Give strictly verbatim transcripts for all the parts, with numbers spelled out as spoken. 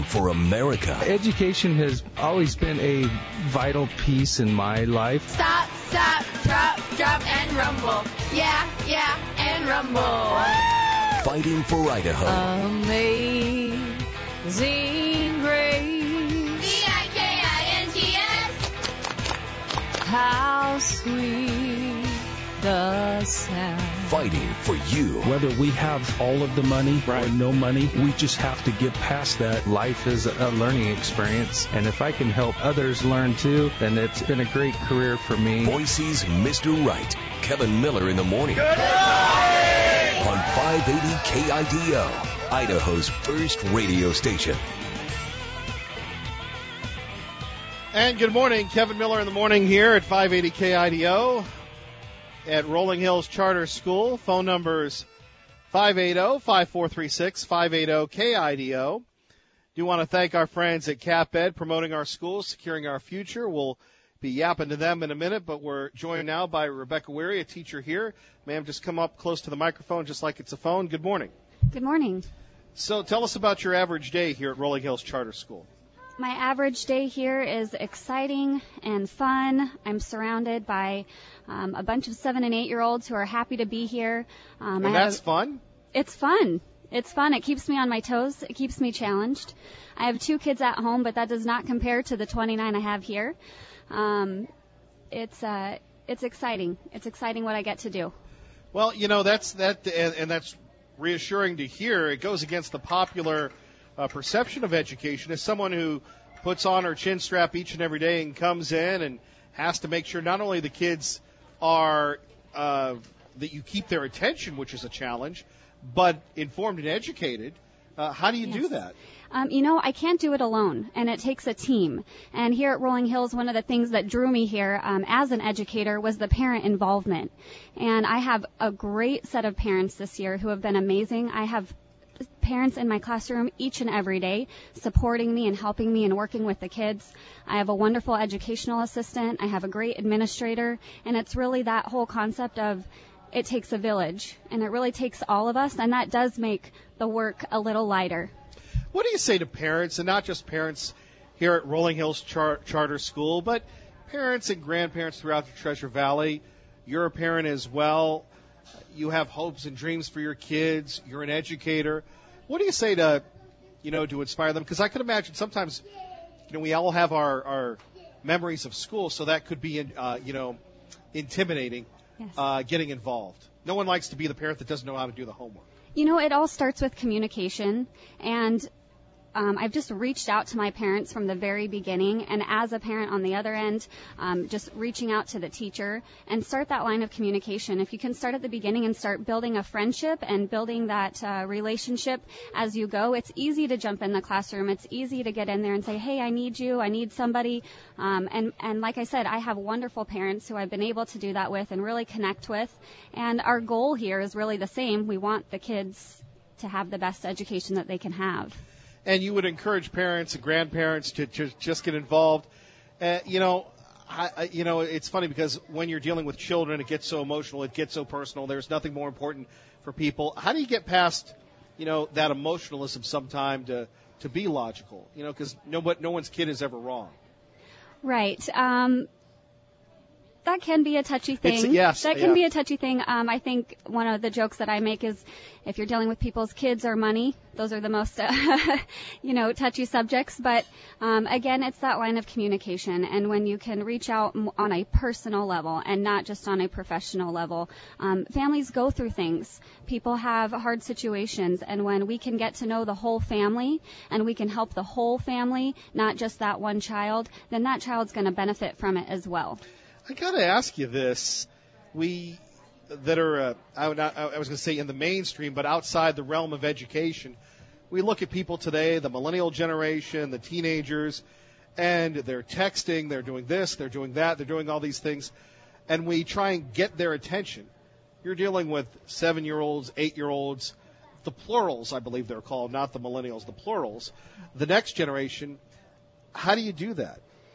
for America. Education has always been a vital piece in my life. Stop, stop, drop, drop, and rumble. Yeah, yeah, and rumble. Fighting for Idaho. Amazing grace. V I K I N T S. How sweet the sound. Fighting for you. Whether we have all of the money or no money, we just have to get past that. Life is a learning experience, and if I can help others learn too, then it's been a great career for me. Boise's Mister Right, Kevin Miller in the morning. Good morning! On five eighty K I D O, Idaho's first radio station. And good morning, Kevin Miller in the morning here at five eighty K I D O. At Rolling Hills Charter School. Phone numbers five eight zero, five four three six, five eight zero K I D O. Do want to thank our friends at CapEd promoting our schools, securing our future. We'll be yapping to them in a minute, but we're joined now by Rebecca Weary, a teacher here. Ma'am, just come up close to the microphone just like it's a phone. Good morning. Good morning. So tell us about your average day here at Rolling Hills Charter School. My average day here is exciting and fun. I'm surrounded by um, a bunch of seven and eight-year-olds who are happy to be here. Um, and I that's have, fun? It's fun. It's fun. It keeps me on my toes. It keeps me challenged. I have two kids at home, but that does not compare to the twenty-nine I have here. Um, it's uh, it's exciting. It's exciting what I get to do. Well, you know, that's that, and, and that's reassuring to hear. It goes against the popular Uh, perception of education as someone who puts on her chin strap each and every day and comes in and has to make sure not only the kids are uh, that you keep their attention, which is a challenge, but informed and educated. Uh, how do you yes. do that? Um, you know, I can't do it alone, and it takes a team. And here at Rolling Hills, one of the things that drew me here um, as an educator was the parent involvement. And I have a great set of parents this year who have been amazing. I have parents in my classroom each and every day supporting me and helping me and working with the kids. I have a wonderful educational assistant. I have a great administrator. And it's really that whole concept of it takes a village. And it really takes all of us. And that does make the work a little lighter. What do you say to parents, and not just parents here at Rolling Hills Char- Charter School, but parents and grandparents throughout the Treasure Valley? You're a parent as well. You have hopes and dreams for your kids. You're an educator. What do you say to, you know, to inspire them? Because I can imagine sometimes, you know, we all have our, our memories of school, so that could be, uh, you know, intimidating, yes. uh, getting involved. No one likes to be the parent that doesn't know how to do the homework. You know, it all starts with communication, and Um, I've just reached out to my parents from the very beginning, and as a parent on the other end, um, just reaching out to the teacher and start that line of communication. If you can start at the beginning and start building a friendship and building that uh, relationship as you go, it's easy to jump in the classroom. It's easy to get in there and say, hey, I need you, I need somebody. Um, and, and like I said, I have wonderful parents who I've been able to do that with and really connect with. And our goal here is really the same. We want the kids to have the best education that they can have. And you would encourage parents and grandparents to, to just get involved. Uh, you know, I, I, you know, it's funny because when you're dealing with children, it gets so emotional, it gets so personal. There's nothing more important for people. How do you get past, you know, that emotionalism sometime to, to be logical? You know, because no, no one's kid is ever wrong. Right. Um, that can be a touchy thing. It's, yes. That can yeah. be a touchy thing. Um, I think one of the jokes that I make is if you're dealing with people's kids or money, those are the most, uh, you know, touchy subjects. But, um, again, it's that line of communication. And when you can reach out on a personal level and not just on a professional level, um, families go through things. People have hard situations. And when we can get to know the whole family and we can help the whole family, not just that one child, then that child's going to benefit from it as well. I got to ask you this. We that are, uh, I, would not, I was going to say in the mainstream, but outside the realm of education, we look at people today, the millennial generation, the teenagers, and they're texting, they're doing this, they're doing that, they're doing all these things, and we try and get their attention. You're dealing with seven-year-olds, eight-year-olds, the plurals, I believe they're called, not the millennials, the plurals. The next generation, how do you do that?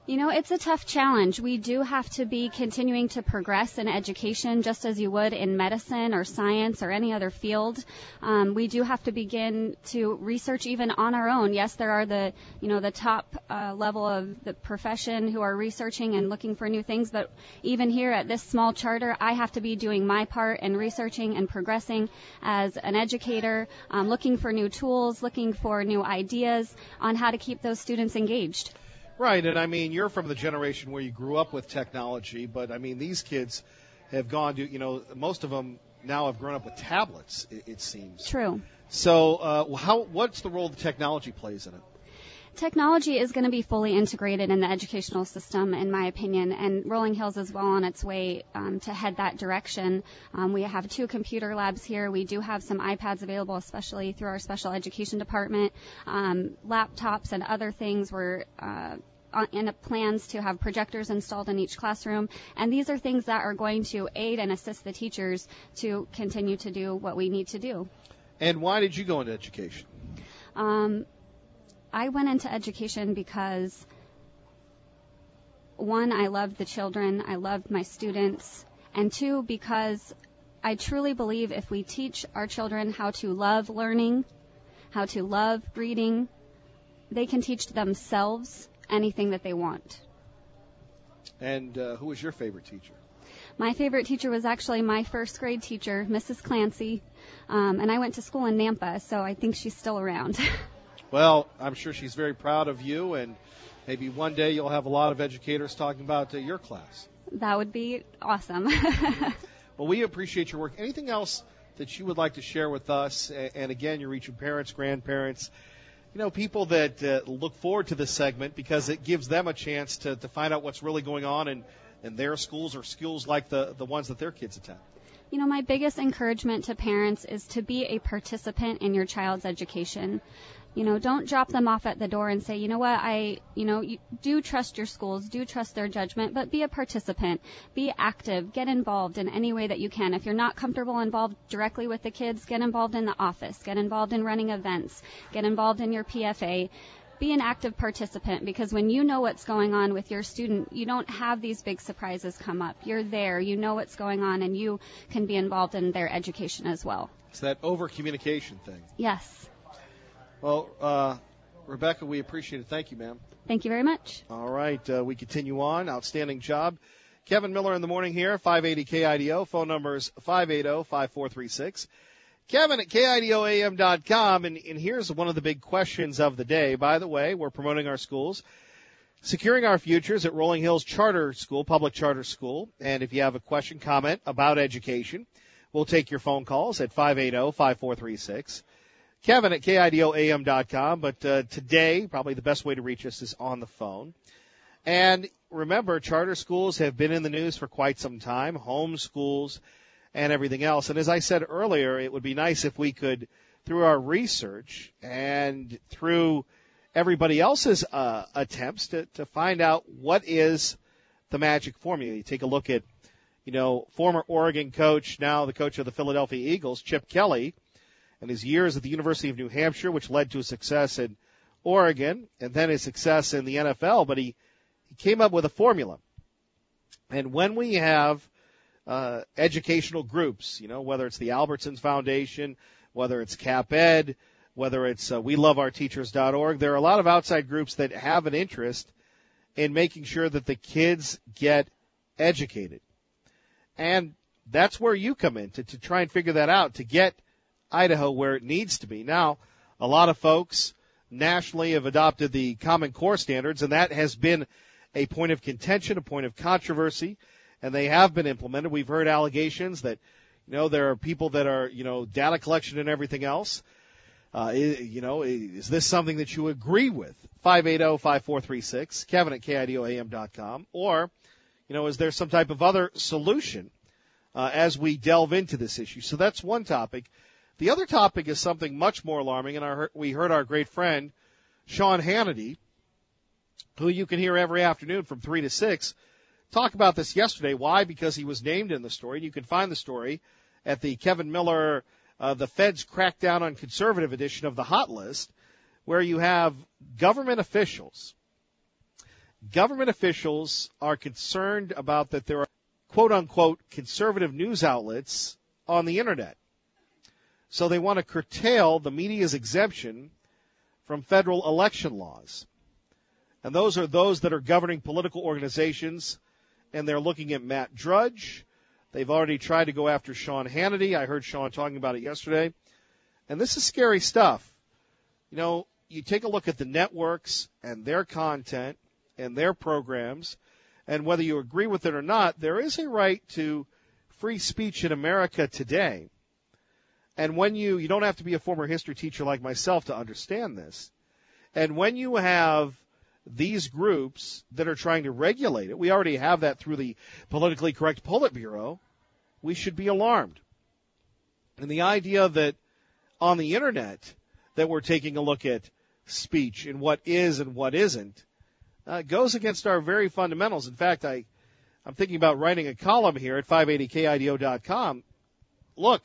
You know, it's a tough challenge. We do have to be continuing to progress in education just as you would in medicine or science or any other field. Um, we do have to begin to research even on our own. Yes, there are the, you know, the top uh, level of the profession who are researching and looking for new things, but even here at this small charter, I have to be doing my part in researching and progressing as an educator, um, looking for new tools, looking for new ideas on how to keep those students engaged. Right, and I mean, you're from the generation where you grew up with technology, but I mean, these kids have gone to, you know, most of them now have grown up with tablets, it, it seems. True. So uh, how, what's the role the technology plays in it? Technology is going to be fully integrated in the educational system, in my opinion, and Rolling Hills is well on its way um, to head that direction. Um, we have two computer labs here. We do have some iPads available, especially through our special education department, um, laptops and other things. We're uh, in plans to have projectors installed in each classroom, and these are things that are going to aid and assist the teachers to continue to do what we need to do. And why did you go into education? Um, I went into education because, one, I loved the children, I loved my students, and two, because I truly believe if we teach our children how to love learning, how to love reading, they can teach themselves anything that they want. And uh, who was your favorite teacher? My favorite teacher was actually my first grade teacher, Missus Clancy, um, and I went to school in Nampa, so I think she's still around. Well, I'm sure she's very proud of you, and maybe one day you'll have a lot of educators talking about uh, your class. That would be awesome. Well, we appreciate your work. Anything else that you would like to share with us? And again, you're reaching parents, grandparents, you know, people that uh, look forward to this segment because it gives them a chance to, to find out what's really going on in, in their schools or schools like the, the ones that their kids attend. You know, my biggest encouragement to parents is to be a participant in your child's education. You know, don't drop them off at the door and say, you know what, I, you know, you do trust your schools, do trust their judgment, but be a participant, be active, get involved in any way that you can. If you're not comfortable involved directly with the kids, get involved in the office, get involved in running events, get involved in your P F A. Be an active participant, because when you know what's going on with your student, you don't have these big surprises come up. You're there, you know what's going on, and you can be involved in their education as well. It's that over-communication thing. Yes. Well, uh, Rebecca, we appreciate it. Thank you, ma'am. Thank you very much. All right, uh, we continue on. Outstanding job. Kevin Miller in the morning here, five eighty K I D O. Phone number is five eight zero, five four three six. Kevin at K I D O A M dot com, and, and here's one of the big questions of the day. By the way, we're promoting our schools, securing our futures at Rolling Hills Charter School, public charter school. And if you have a question, comment about education, we'll take your phone calls at five eight zero, five four three six. Kevin at K I D O A M dot com, but uh, today, probably the best way to reach us is on the phone. And remember, charter schools have been in the news for quite some time, home schools and everything else. And as I said earlier, it would be nice if we could, through our research and through everybody else's uh, attempts to, to find out what is the magic formula. You take a look at, you know, former Oregon coach, now the coach of the Philadelphia Eagles, Chip Kelly, and his years at the University of New Hampshire, which led to a success in Oregon, and then his success in the N F L. But he, he came up with a formula. And when we have uh, educational groups, you know, whether it's the Albertsons Foundation, whether it's CapEd, whether it's uh, we love our teachers dot org, there are a lot of outside groups that have an interest in making sure that the kids get educated. And that's where you come in, to, to try and figure that out, to get Idaho where it needs to be. Now, a lot of folks nationally have adopted the Common Core standards, and that has been a point of contention, a point of controversy, and they have been implemented. We've heard allegations that, you know, there are people that are, you know, data collection and everything else. Uh, you know, is this something that you agree with? five eight zero, five four three six, Kevin at K I D O A M dot com. Or, you know, is there some type of other solution uh, as we delve into this issue? So that's one topic. The other topic is something much more alarming, and our, we heard our great friend, Sean Hannity, who you can hear every afternoon from three to six, talk about this yesterday. Why? Because he was named in the story. And you can find the story at the Kevin Miller, uh, the Feds Crackdown on Conservative edition of the Hot List, where you have government officials government officials are concerned about that there are quote-unquote conservative news outlets on the Internet. So they want to curtail the media's exemption from federal election laws. And those are those that are governing political organizations, and they're looking at Matt Drudge. They've already tried to go after Sean Hannity. I heard Sean talking about it yesterday. And this is scary stuff. You know, you take a look at the networks and their content and their programs, and whether you agree with it or not, there is a right to free speech in America today. And when you, you don't have to be a former history teacher like myself to understand this. And when you have these groups that are trying to regulate it, we already have that through the politically correct Politburo, we should be alarmed. And the idea that on the Internet that we're taking a look at speech and what is and what isn't uh, goes against our very fundamentals. In fact, I, I'm thinking about writing a column here at five eighty K I D O dot com. Look,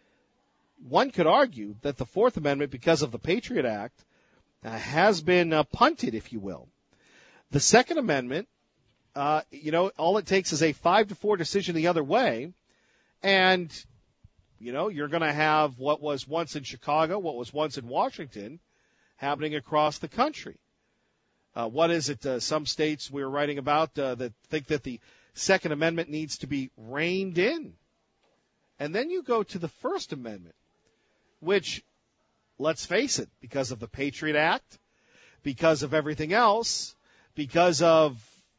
one could argue that the Fourth Amendment, because of the Patriot Act, uh, has been uh, punted, if you will. The Second Amendment, uh, you know, all it takes is a five to four decision the other way, and, you know, you're going to have what was once in Chicago, what was once in Washington, happening across the country. Uh, what is it? Uh, some states we were writing about uh, that think that the Second Amendment needs to be reined in. And then you go to the First Amendment, which, let's face it, because of the Patriot Act, because of everything else, because of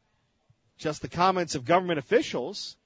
just the comments of government officials,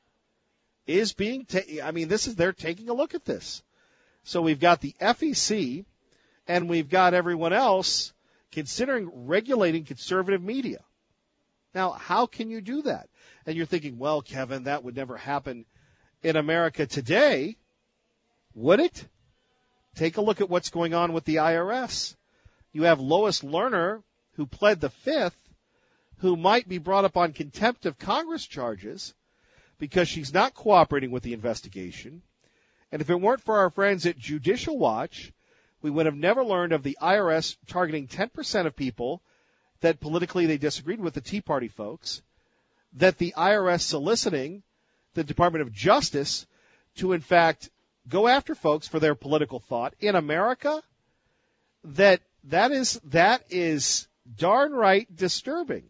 is being ta- I mean, this is they're taking a look at this. So we've got the F E C, and we've got everyone else considering regulating conservative media. Now, how can you do that? And you're thinking, well, Kevin, that would never happen in America today. Would it? Take a look at what's going on with the I R S. You have Lois Lerner, who pled the Fifth, who might be brought up on contempt of Congress charges because she's not cooperating with the investigation. And if it weren't for our friends at Judicial Watch, we would have never learned of the I R S targeting ten percent of people that politically they disagreed with, the Tea Party folks, that the I R S soliciting the Department of Justice to, in fact, go after folks for their political thought in America. That that is that is darn right disturbing.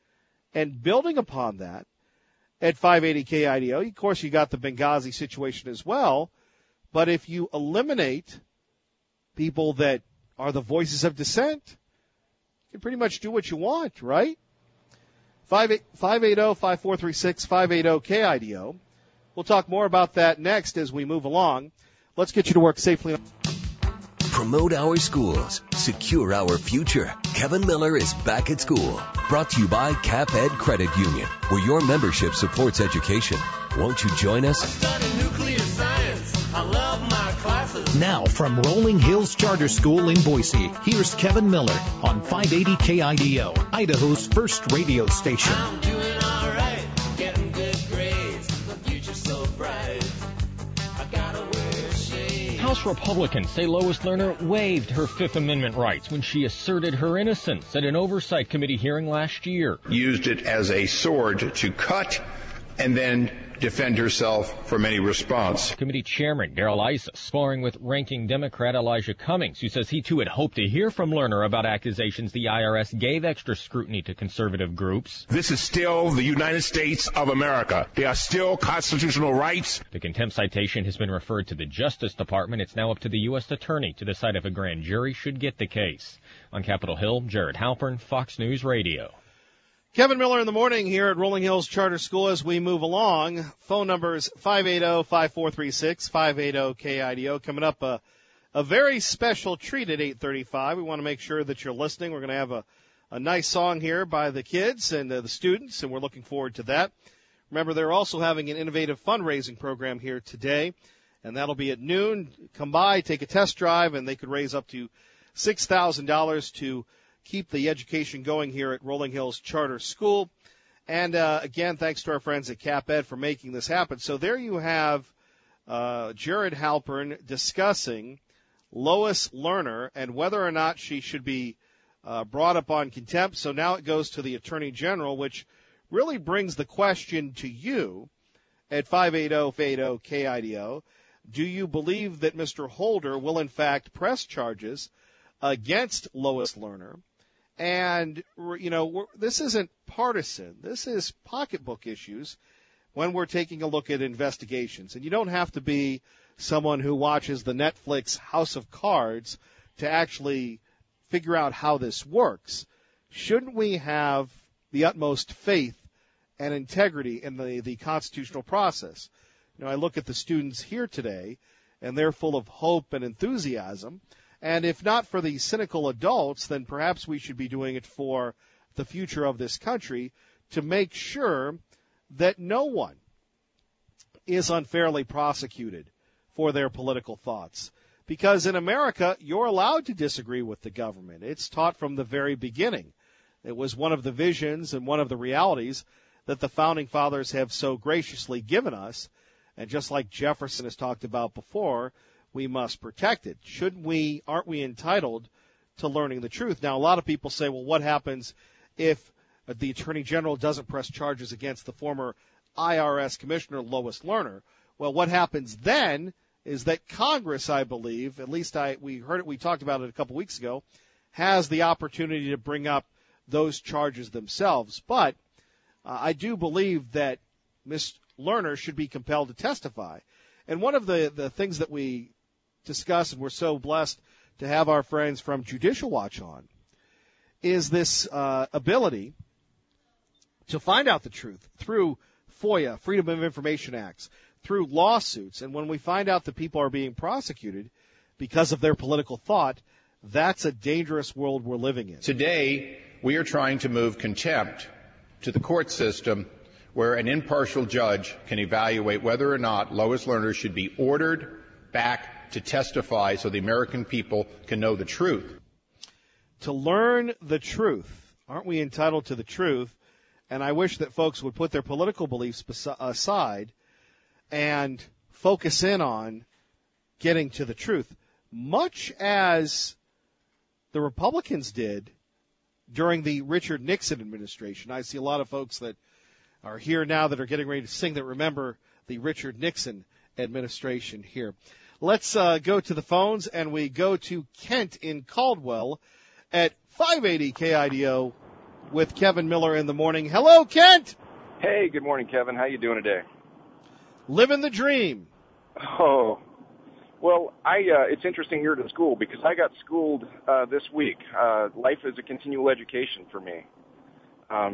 And building upon that, at five eighty K I D O, of course, you got the Benghazi situation as well. But if you eliminate people that are the voices of dissent, you can pretty much do what you want, right? five eighty, five four three six, five eighty K I D O. We'll talk more about that next as we move along. Let's get you to work safely. Promote our schools. Secure our future. Kevin Miller is back at school. Brought to you by Cap Ed Credit Union, where your membership supports education. Won't you join us? Nuclear science. I love my classes. Now from Rolling Hills Charter School in Boise, here's Kevin Miller on five eighty K I D O, Idaho's first radio station. I'm doing all right, getting good grades. The future's so bright. I gotta wear shades. House Republicans say Lois Lerner waived her Fifth Amendment rights when she asserted her innocence at an oversight committee hearing last year. Used it as a sword to cut and then defend herself from any response. Committee Chairman Darrell Issa sparring with ranking Democrat Elijah Cummings, who says he too had hoped to hear from Lerner about accusations the I R S gave extra scrutiny to conservative groups. This is still the United States of America. There are still constitutional rights. The contempt citation has been referred to the Justice Department. It's now up to the U S Attorney to decide if a grand jury should get the case. On Capitol Hill, Jared Halpern, Fox News Radio. Kevin Miller in the morning here at Rolling Hills Charter School as we move along. Phone numbers five eighty, five four three six, five eighty K I D O. Coming up, a, a very special treat at eight thirty-five. We want to make sure that you're listening. We're going to have a, a nice song here by the kids and uh, the students, and we're looking forward to that. Remember, they're also having an innovative fundraising program here today, and that'll be at noon. Come by, take a test drive, and they could raise up to six thousand dollars to keep the education going here at Rolling Hills Charter School. And, uh, again, thanks to our friends at Cap Ed for making this happen. So there you have uh, Jared Halpern discussing Lois Lerner and whether or not she should be uh, brought up on contempt. So now it goes to the Attorney General, which really brings the question to you at five eight zero, five eight zero, K I D O. Do you believe that Mister Holder will, in fact, press charges against Lois Lerner? And, you know, we're, this isn't partisan. This is pocketbook issues when we're taking a look at investigations. And you don't have to be someone who watches the Netflix House of Cards to actually figure out how this works. Shouldn't we have the utmost faith and integrity in the, the constitutional process? You know, I look at the students here today, and they're full of hope and enthusiasm. And if not for the cynical adults, then perhaps we should be doing it for the future of this country to make sure that no one is unfairly prosecuted for their political thoughts. Because in America, you're allowed to disagree with the government. It's taught from the very beginning. It was one of the visions and one of the realities that the Founding Fathers have so graciously given us. And just like Jefferson has talked about before, we must protect it. Shouldn't we, aren't we entitled to learning the truth? Now, a lot of people say, well, what happens if the Attorney General doesn't press charges against the former I R S Commissioner Lois Lerner? Well, what happens then is that Congress, I believe, at least I we heard it, we talked about it a couple weeks ago, has the opportunity to bring up those charges themselves. But uh, I do believe that Miz Lerner should be compelled to testify. And one of the, the things that we discuss, and we're so blessed to have our friends from Judicial Watch on, is this uh, ability to find out the truth through FOIA, Freedom of Information Acts, through lawsuits. And when we find out that people are being prosecuted because of their political thought, that's a dangerous world we're living in. Today, we are trying to move contempt to the court system where an impartial judge can evaluate whether or not Lois Lerner should be ordered back to testify so the American people can know the truth. To learn the truth. Aren't we entitled to the truth? And I wish that folks would put their political beliefs aside and focus in on getting to the truth, much as the Republicans did during the Richard Nixon administration. I see a lot of folks that are here now that are getting ready to sing that remember the Richard Nixon administration here. Let's uh, go to the phones, and we go to Kent in Caldwell at five eighty K I D O with Kevin Miller in the morning. Hello, Kent. Hey, good morning, Kevin. How you doing today? Living the dream. Oh, well, I uh, it's interesting here at school because I got schooled uh, this week. Uh, life is a continual education for me. Um,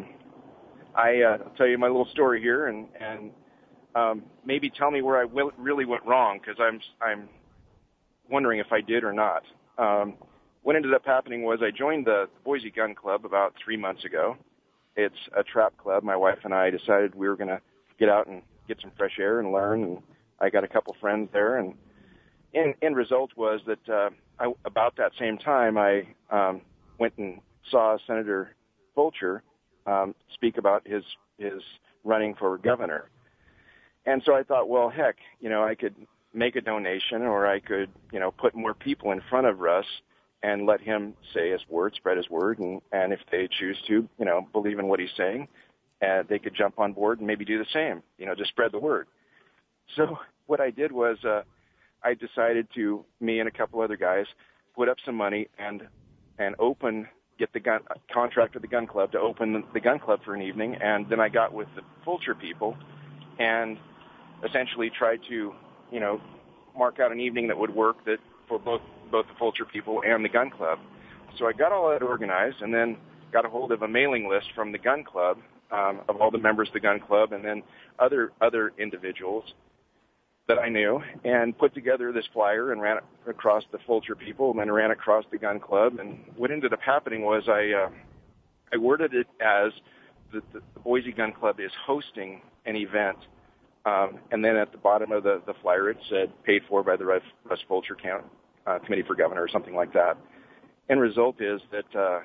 I, uh, I'll tell you my little story here, and, and um, maybe tell me where I will, really went wrong, because I'm I'm wondering if I did or not. Um, what ended up happening was I joined the Boise Gun Club about three months ago. It's a trap club. My wife and I decided we were going to get out and get some fresh air and learn, and I got a couple friends there. And end, end result was that uh, I, about that same time, I um, went and saw Senator Fulcher Um, speak about his his running for governor. And so I thought, well, heck, you know, I could make a donation, or I could, you know, put more people in front of Russ and let him say his word, spread his word, and, and if they choose to, you know, believe in what he's saying, uh, they could jump on board and maybe do the same, you know, just spread the word. So what I did was uh, I decided to, me and a couple other guys, put up some money and and open get the gun contract with the gun club to open the, the gun club for an evening, and then I got with the Fulcher people and essentially tried to, you know, mark out an evening that would work that for both both the Fulcher people and the gun club. So I got all that organized, and then got a hold of a mailing list from the gun club um, of all the members of the gun club, and then other other individuals that I knew, and put together this flyer and ran it across the Fulcher people, and then ran across the gun club. And what ended up happening was I uh, I worded it as the, the, the Boise Gun Club is hosting an event, um, and then at the bottom of the, the flyer it said paid for by the Russ, Russ Fulcher Count, uh, Committee for Governor or something like that. End result is that uh,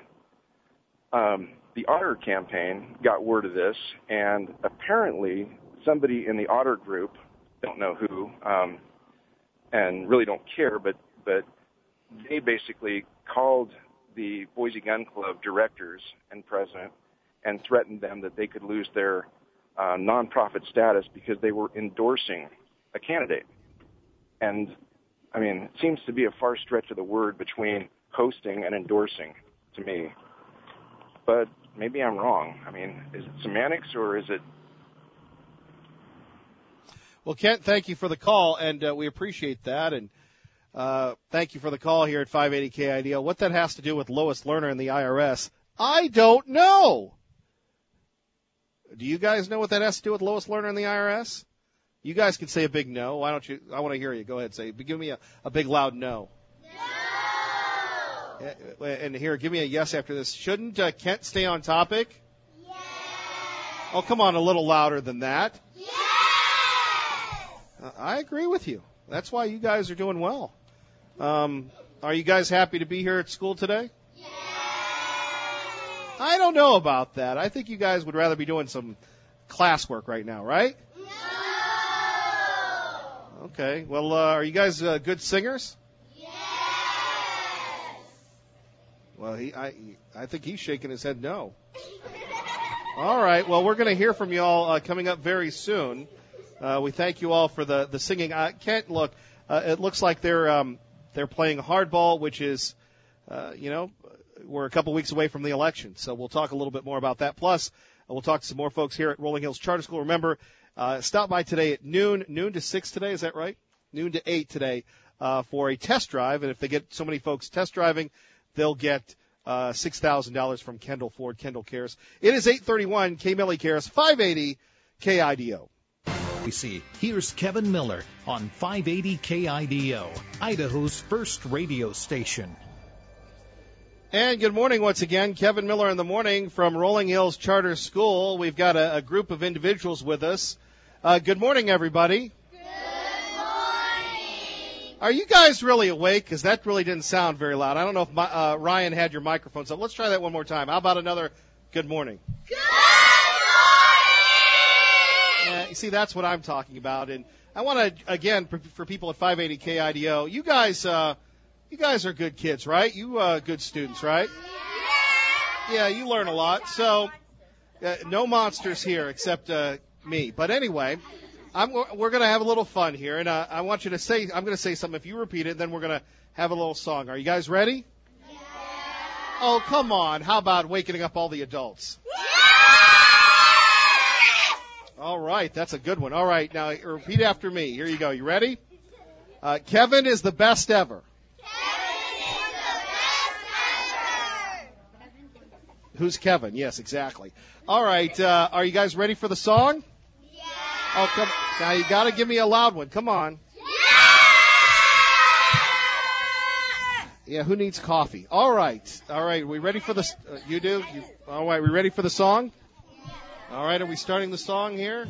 um, the Otter campaign got word of this, and apparently somebody in the Otter group, don't know who, um, and really don't care, but but they basically called the Boise Gun Club directors and president and threatened them that they could lose their uh, nonprofit status because they were endorsing a candidate. And, I mean, it seems to be a far stretch of the word between hosting and endorsing to me. But maybe I'm wrong. I mean, is it semantics or is it... Well, Kent, thank you for the call, and uh, we appreciate that. And uh, thank you for the call here at five eighty K I D O. What that has to do with Lois Lerner and the I R S, I don't know. Do you guys know what that has to do with Lois Lerner and the I R S? You guys can say a big no. Why don't you? I want to hear you. Go ahead, say. Give me a, a big loud no. No. And here, give me a yes after this. Shouldn't uh, Kent stay on topic? Yes. Oh, come on, a little louder than that. Yes. Uh, I agree with you. That's why you guys are doing well. Um, are you guys happy to be here at school today? Yes. I don't know about that. I think you guys would rather be doing some classwork right now, right? No. Okay. Well, uh, are you guys uh, good singers? Yes. Well, he, I, I think he's shaking his head no. All right. Well, we're going to hear from you all uh, coming up very soon. Uh, we thank you all for the the singing. Uh, Kent, look, uh, it looks like they're um, they're playing hardball, which is, uh, you know, we're a couple weeks away from the election, so we'll talk a little bit more about that. Plus, we'll talk to some more folks here at Rolling Hills Charter School. Remember, uh, stop by today at noon, noon to six today. Is that right? Noon to eight today uh, for a test drive. And if they get so many folks test driving, they'll get uh, six thousand dollars from Kendall Ford. Kendall Cares. It is eight thirty-one. K Millie Cares, five eighty K I D O. We see. Here's Kevin Miller on five eighty K I D O, Idaho's first radio station. And good morning once again. Kevin Miller in the morning from Rolling Hills Charter School. We've got a, a group of individuals with us. Uh, good morning, everybody. Good morning. Are you guys really awake? Because that really didn't sound very loud. I don't know if my, uh, Ryan had your microphones up. Let's try that one more time. How about another good morning? Good morning. Uh, you see, that's what I'm talking about. And I want to, again, for, for people at five eighty K I D O, you guys, uh, you guys are good kids, right? You uh, good students, right? Yeah, you learn a lot. So, uh, no monsters here except uh, me. But anyway, I'm, we're going to have a little fun here, and uh, I want you to say, I'm going to say something. If you repeat it, then we're going to have a little song. Are you guys ready? Yeah. Oh, come on. How about waking up all the adults? All right, that's a good one. All right, now repeat after me. Here you go. You ready? Uh, Kevin is the best ever. Kevin is the best ever. Who's Kevin? Yes, exactly. All right, uh, are you guys ready for the song? Yeah. Oh, come. Now you got to give me a loud one. Come on. Yeah. Yeah. Who needs coffee? All right. All right. Are we ready for the? Uh, you do. You, all right. We ready for the song? All right, are we starting the song here?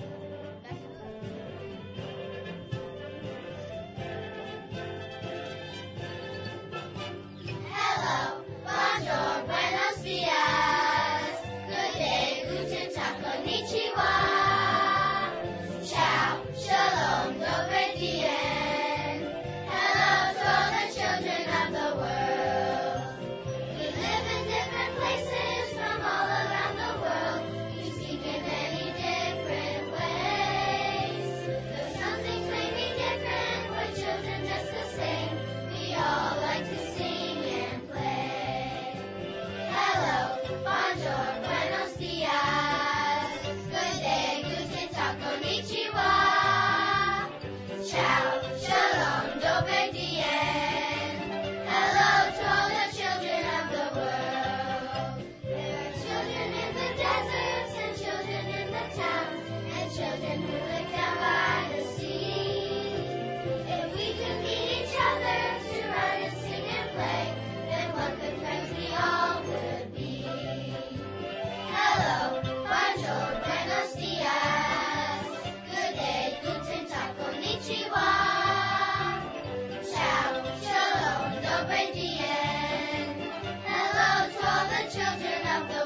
Hello, bonjour, buenos dias. Good day, guten tag, konnichiwa. Ciao, shalom, dobre dien. Hello to all the children of the world. We live in different places from all around the world. We speak in many different ways. Though some things may be different, we're children just the same. We all like to sing and play. Hello, bonjour, buenos dias. Good day, guten tag, konnichiwa. Ciao, shalom, dobre dien. Hello to all the children of the world. There are children in the deserts and children in the towns and children who live down by the sea. If we could meet each other to run and sing and play, then what good friends we all would be. Hello, bonjour, buenos dias. Good day, guten tag, konnichiwa. Ciao, shalom, dobre dien. Hello to all the children of the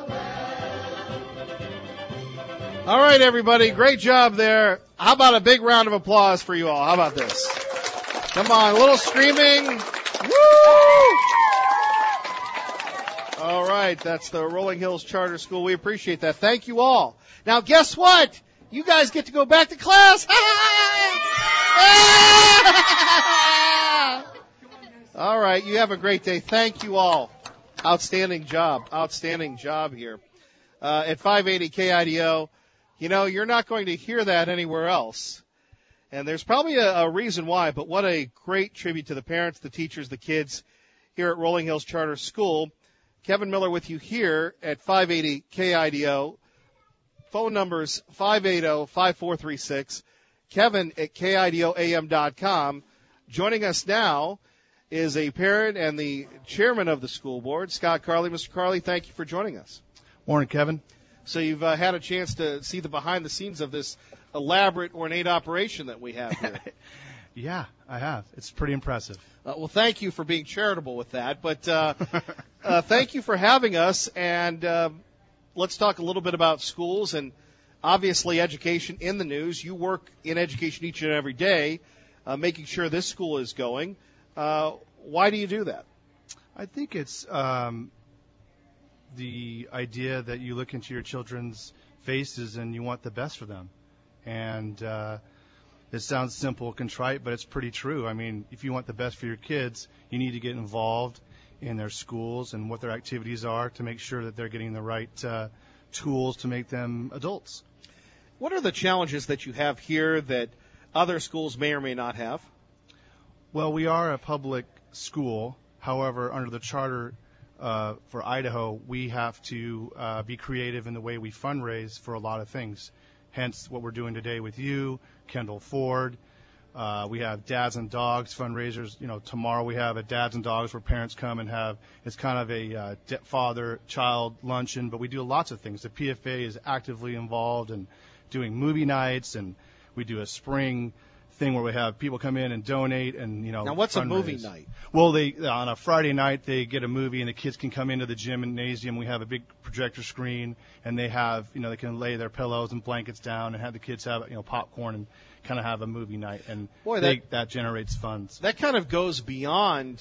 world. All right, everybody. Great job there. How about a big round of applause for you all? How about this? Come on, a little screaming. Woo! All right, that's the Rolling Hills Charter School. We appreciate that. Thank you all. Now, guess what? You guys get to go back to class. All right, you have a great day. Thank you all. Outstanding job. Outstanding job here. Uh, at five eighty K I D O, you know, you're not going to hear that anywhere else. And there's probably a, a reason why, but what a great tribute to the parents, the teachers, the kids here at Rolling Hills Charter School. Kevin Miller with you here at five eighty K I D O. Phone numbers five eight zero, five four three six. Kevin at K I D O A M dot com. Joining us now is a parent and the chairman of the school board, Scott Carley. Mister Carley, thank you for joining us. Morning, Kevin. So you've uh, had a chance to see the behind the scenes of this elaborate, ornate operation that we have here. Yeah, I have. It's pretty impressive. Uh, well, thank you for being charitable with that. But uh, uh, thank you for having us. And uh, let's talk a little bit about schools and obviously education in the news. You work in education each and every day, uh, making sure this school is going. Uh, why do you do that? I think it's um, the idea that you look into your children's faces and you want the best for them. And uh, it sounds simple, contrite, but it's pretty true. I mean, if you want the best for your kids, you need to get involved in their schools and what their activities are to make sure that they're getting the right uh, tools to make them adults. What are the challenges that you have here that other schools may or may not have? Well, we are a public school. However, under the charter uh, for Idaho, we have to uh, be creative in the way we fundraise for a lot of things. Hence what we're doing today with you, Kendall Ford. Uh, we have Dads and Dogs fundraisers. You know, tomorrow we have a Dads and Dogs where parents come and have, it's kind of a uh, father-child luncheon, but we do lots of things. The P F A is actively involved in doing movie nights, and we do a spring thing where we have people come in and donate and, you know, now what's fundraise. A movie night? Well, they on a Friday night they get a movie and the kids can come into the gymnasium. We have a big projector screen and they have, you know, they can lay their pillows and blankets down and have the kids have, you know, popcorn and kind of have a movie night, and Boy, they, that, that generates funds. That kind of goes beyond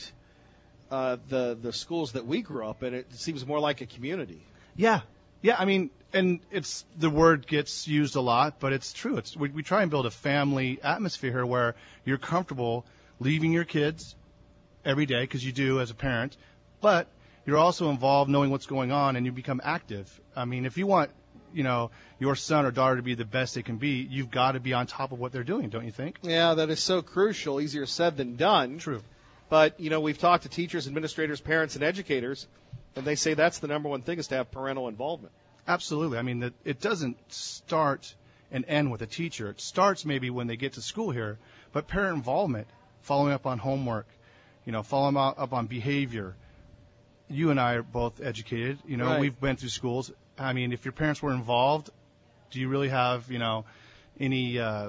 uh, the the schools that we grew up in. It seems more like a community. Yeah. Yeah, I mean, and it's the word gets used a lot, but it's true. It's we, we try and build a family atmosphere here where you're comfortable leaving your kids every day, because you do as a parent, but you're also involved knowing what's going on and you become active. I mean, if you want, you know, your son or daughter to be the best they can be, you've got to be on top of what they're doing, don't you think? Yeah, that is so crucial. Easier said than done. True. But, you know, we've talked to teachers, administrators, parents, and educators, and they say that's the number one thing is to have parental involvement. Absolutely. I mean, the, it doesn't start and end with a teacher. It starts maybe when they get to school here, but parent involvement, following up on homework, you know, following up on behavior. You and I are both educated. You know, right. We've been through schools. I mean, if your parents were involved, do you really have, you know, any uh,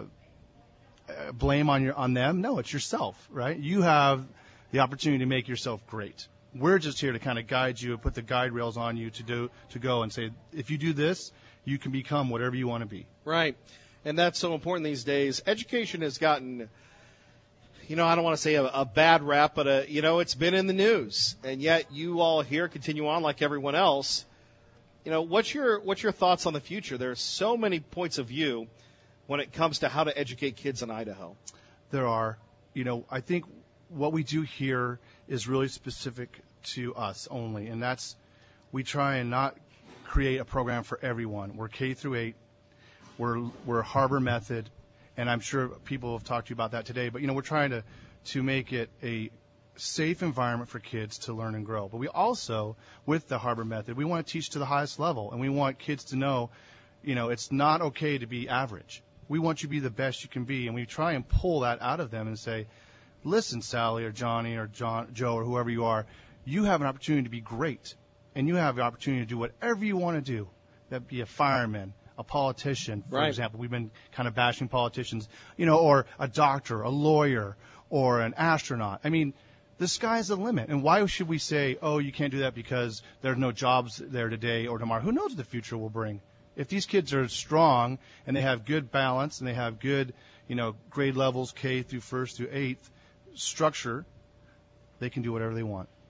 blame on your on them? No, it's yourself, right? You have the opportunity to make yourself great. We're just here to kind of guide you and put the guide rails on you to do to go and say, if you do this, you can become whatever you want to be. Right. And that's so important these days. Education has gotten, you know, I don't want to say a, a bad rap, but, a, you know, it's been in the news. And yet you all here continue on like everyone else. You know, what's your what's your thoughts on the future? There's so many points of view when it comes to how to educate kids in Idaho. There are. You know, I think what we do here is really specific to us only, and that's we try and not create a program for everyone. We're K through eight. We're we're Harbor Method, and I'm sure people have talked to you about that today. But you know, we're trying to to make it a safe environment for kids to learn and grow. But we also, with the Harbor Method, we want to teach to the highest level, and we want kids to know, you know, it's not okay to be average. We want you to be the best you can be, and we try and pull that out of them and say, listen, Sally or Johnny or John, Joe or whoever you are, you have an opportunity to be great, and you have the opportunity to do whatever you want to do. That be a fireman, a politician, for right. example. We've been kind of bashing politicians, you know, or a doctor, a lawyer, or an astronaut. I mean, the sky's the limit. And why should we say, oh, you can't do that because there's no jobs there today or tomorrow? Who knows what the future will bring? If these kids are strong and they have good balance and they have good, you know, grade levels K through first through eighth structure, they can do whatever they want.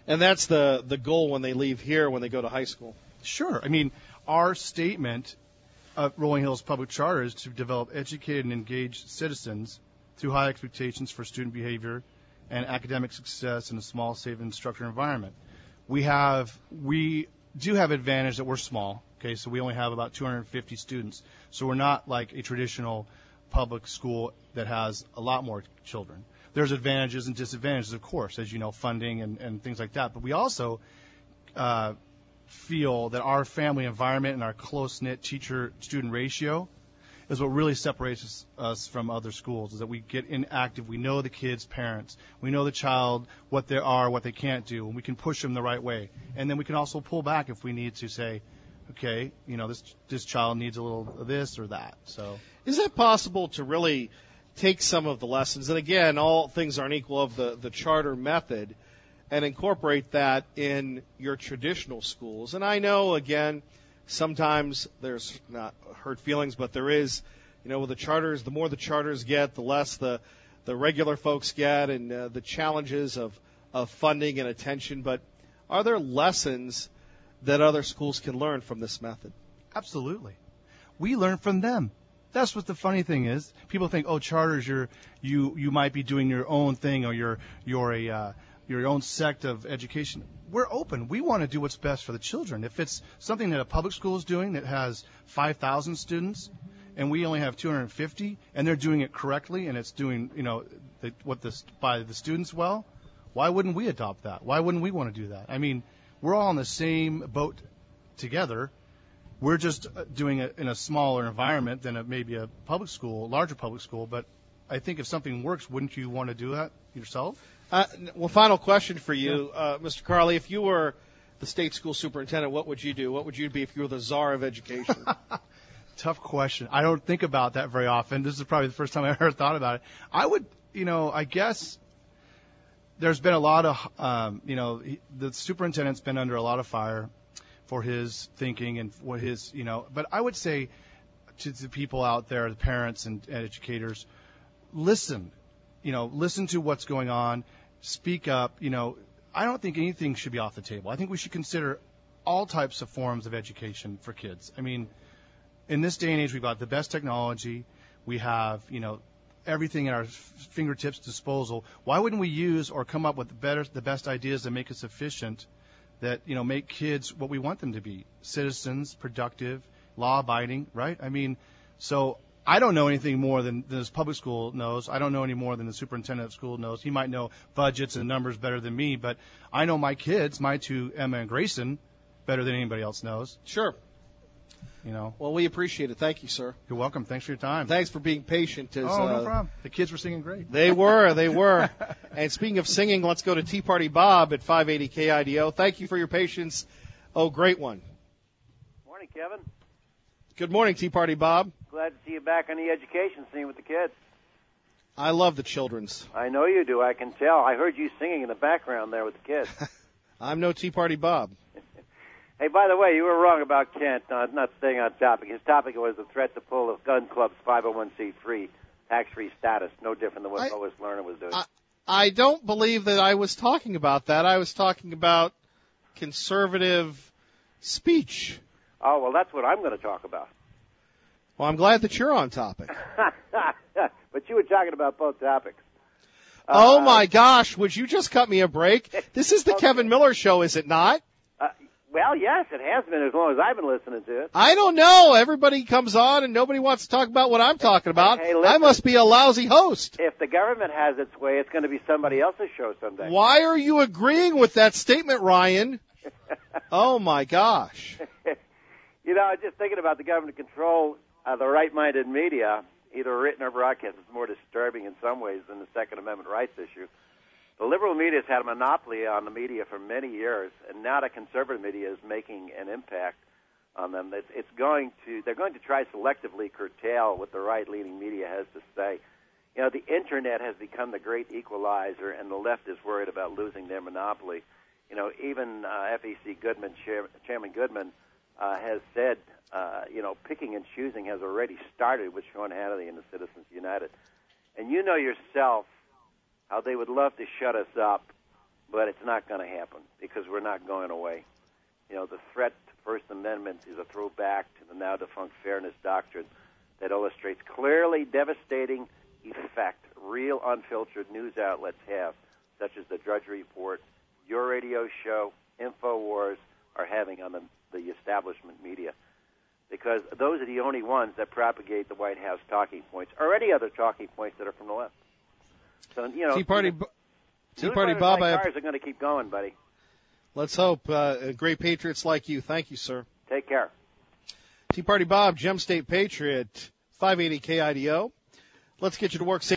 And that's the, the goal when they leave here, when they go to high school. Sure. I mean, our statement of Rolling Hills Public Charter is to develop educated and engaged citizens through high expectations for student behavior and academic success in a small, safe, and structured environment. We have, we do have advantage that we're small. Okay, so we only have about two hundred fifty students. So we're not like a traditional public school that has a lot more children. There's advantages and disadvantages, of course, as you know, funding and, and things like that. But we also uh, feel that our family environment and our close-knit teacher-student ratio is what really separates us, us from other schools, is that we get inactive. We know the kids' parents. We know the child, what they are, what they can't do, and we can push them the right way. And then we can also pull back if we need to say, okay, you know, this this child needs a little of this or that. So, is it possible to really take some of the lessons, and again, all things aren't equal, of the, the charter method, and incorporate that in your traditional schools? And I know, again, sometimes there's not hurt feelings, but there is, you know, with the charters, the more the charters get, the less the, the regular folks get, and uh, the challenges of, of funding and attention. But are there lessons that other schools can learn from this method? Absolutely. We learn from them. That's what the funny thing is. People think, oh, charters, you're, you you might be doing your own thing, or you're you're a uh, your own sect of education. We're open. We want to do what's best for the children. If it's something that a public school is doing that has five thousand students, and we only have two hundred fifty, and they're doing it correctly, and it's doing, you know, the, what the by the students well, why wouldn't we adopt that? Why wouldn't we want to do that? I mean, we're all in the same boat together. We're just doing it in a smaller environment than a, maybe a public school, a larger public school. But I think if something works, wouldn't you want to do that yourself? Uh, well, final question for you, uh, Mister Carley. If you were the state school superintendent, what would you do? What would you be if you were the czar of education? Tough question. I don't think about that very often. This is probably the first time I ever thought about it. I would, you know, I guess there's been a lot of, um, you know, he, the superintendent's been under a lot of fire for his thinking and for his, you know, but I would say to the people out there, the parents and, and educators, listen, you know, listen to what's going on, speak up. You know, I don't think anything should be off the table. I think we should consider all types of forms of education for kids. I mean, in this day and age, we've got the best technology. We have, you know, everything at our fingertips disposal. Why wouldn't we use or come up with the better, the best ideas that make us efficient, that, you know, make kids what we want them to be, citizens, productive, law-abiding, right? I mean, so I don't know anything more than, than this public school knows. I don't know any more than the superintendent of school knows. He might know budgets and numbers better than me, but I know my kids, my two, Emma and Grayson, better than anybody else knows. Sure. You know. Well, we appreciate it. Thank you, sir. You're welcome. Thanks for your time. Thanks for being patient. As, oh, no uh, problem. The kids were singing great. They were. They were. And speaking of singing, let's go to Tea Party Bob at five eighty K I D O. Thank you for your patience. Oh, great one. Morning, Kevin. Good morning, Tea Party Bob. Glad to see you back on the education scene with the kids. I love the children's. I know you do. I can tell. I heard you singing in the background there with the kids. I'm no Tea Party Bob. Hey, by the way, you were wrong about Kent. Uh, not staying on topic. His topic was the threat to pull of gun club's five oh one c three tax-free status. No different than what I, Lois Lerner was doing. I, I don't believe that I was talking about that. I was talking about conservative speech. Oh, well, that's what I'm going to talk about. Well, I'm glad that you're on topic. But you were talking about both topics. Oh, uh, my gosh. Would you just cut me a break? This is the okay. Kevin Miller Show, is it not? Uh, well, yes, it has been as long as I've been listening to it. I don't know. Everybody comes on and nobody wants to talk about what I'm talking about. Hey, listen, I must be a lousy host. If the government has its way, it's going to be somebody else's show someday. Why are you agreeing with that statement, Ryan? Oh, my gosh. You know, just thinking about the government control of the right-minded media, either written or broadcast, is more disturbing in some ways than the Second Amendment rights issue. The liberal media has had a monopoly on the media for many years, and now the conservative media is making an impact on them. It's, it's going to, they're going to try selectively curtail what the right-leaning media has to say. You know, the Internet has become the great equalizer, and the left is worried about losing their monopoly. You know, even uh, F E C Goodman, Chair, Chairman Goodman, uh, has said, uh, you know, picking and choosing has already started with Sean Hannity and the Citizens United. And you know yourself how they would love to shut us up, but it's not going to happen because we're not going away. You know, the threat to First Amendment is a throwback to the now-defunct fairness doctrine that illustrates clearly devastating effect real unfiltered news outlets have, such as the Drudge Report, your radio show, InfoWars, are having on the, the establishment media. Because those are the only ones that propagate the White House talking points, or any other talking points that are from the left. So, you know, Tea Party, you know, Tea Party Bob, like I ours are going to keep going, buddy. Let's hope. Uh, great patriots like you. Thank you, sir. Take care. Tea Party Bob, Gem State Patriot, five eighty K I D O. Let's get you to work.